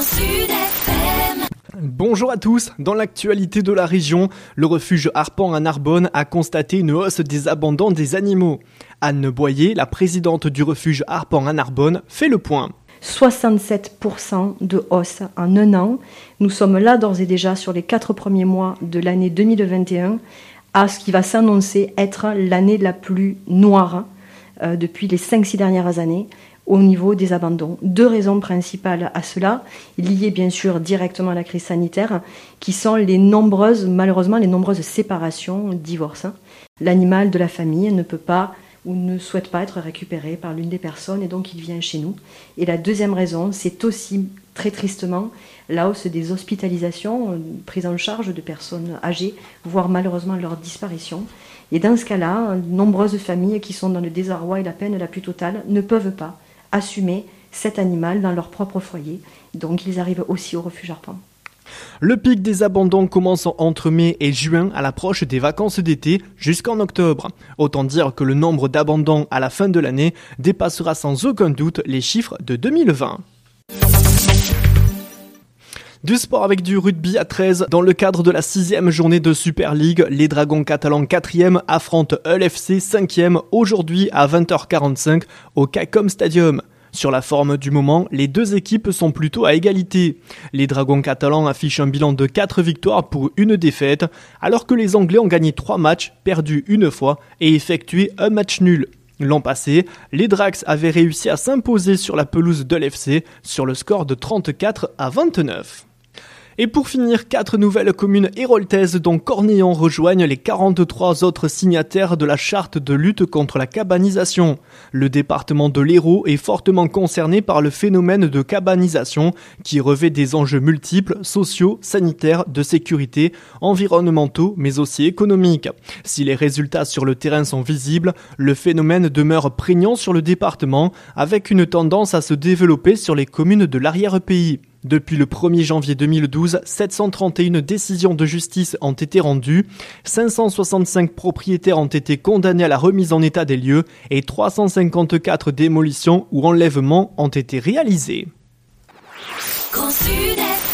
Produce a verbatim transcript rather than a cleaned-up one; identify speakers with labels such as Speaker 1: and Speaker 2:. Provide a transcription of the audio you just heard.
Speaker 1: Bonjour à tous, dans l'actualité de la région, le refuge Harpan à Narbonne a constaté une hausse des abandons des animaux. Anne Boyer, la présidente du refuge Harpan à Narbonne, fait le point.
Speaker 2: soixante-sept pour cent de hausse en un an. Nous sommes là d'ores et déjà sur les quatre premiers mois de l'année deux mille vingt et un à ce qui va s'annoncer être l'année la plus noire euh, depuis les cinq six dernières années au niveau des abandons. Deux raisons principales à cela, liées bien sûr directement à la crise sanitaire, qui sont les nombreuses, malheureusement, les nombreuses séparations, divorces. L'animal de la famille ne peut pas ou ne souhaite pas être récupéré par l'une des personnes et donc il vient chez nous. Et la deuxième raison, c'est aussi très tristement la hausse des hospitalisations, prise en charge de personnes âgées, voire malheureusement leur disparition. Et dans ce cas-là, nombreuses familles qui sont dans le désarroi et la peine la plus totale ne peuvent pas assumer cet animal dans leur propre foyer. Donc ils arrivent aussi au refuge Harpan.
Speaker 1: Le pic des abandons commence entre mai et juin à l'approche des vacances d'été jusqu'en octobre. Autant dire que le nombre d'abandons à la fin de l'année dépassera sans aucun doute les chiffres de deux mille vingt. Du sport avec du rugby à treize. Dans le cadre de la sixième journée de Super League, les Dragons catalans quatrième affrontent E L F C cinquième aujourd'hui à vingt heures quarante-cinq au Cacom Stadium. Sur la forme du moment, les deux équipes sont plutôt à égalité. Les Dragons catalans affichent un bilan de quatre victoires pour une défaite, alors que les Anglais ont gagné trois matchs, perdu une fois et effectué un match nul. L'an passé, les Drax avaient réussi à s'imposer sur la pelouse de l'F C sur le score de trente-quatre à vingt-neuf. Et pour finir, quatre nouvelles communes héroltaises dont Cornillon rejoignent les quarante-trois autres signataires de la charte de lutte contre la cabanisation. Le département de l'Hérault est fortement concerné par le phénomène de cabanisation qui revêt des enjeux multiples, sociaux, sanitaires, de sécurité, environnementaux mais aussi économiques. Si les résultats sur le terrain sont visibles, le phénomène demeure prégnant sur le département avec une tendance à se développer sur les communes de l'arrière-pays. Depuis le premier janvier deux mille douze, sept cent trente et un décisions de justice ont été rendues, cinq cent soixante-cinq propriétaires ont été condamnés à la remise en état des lieux et trois cent cinquante-quatre démolitions ou enlèvements ont été réalisés.
Speaker 3: Grand Sud F M.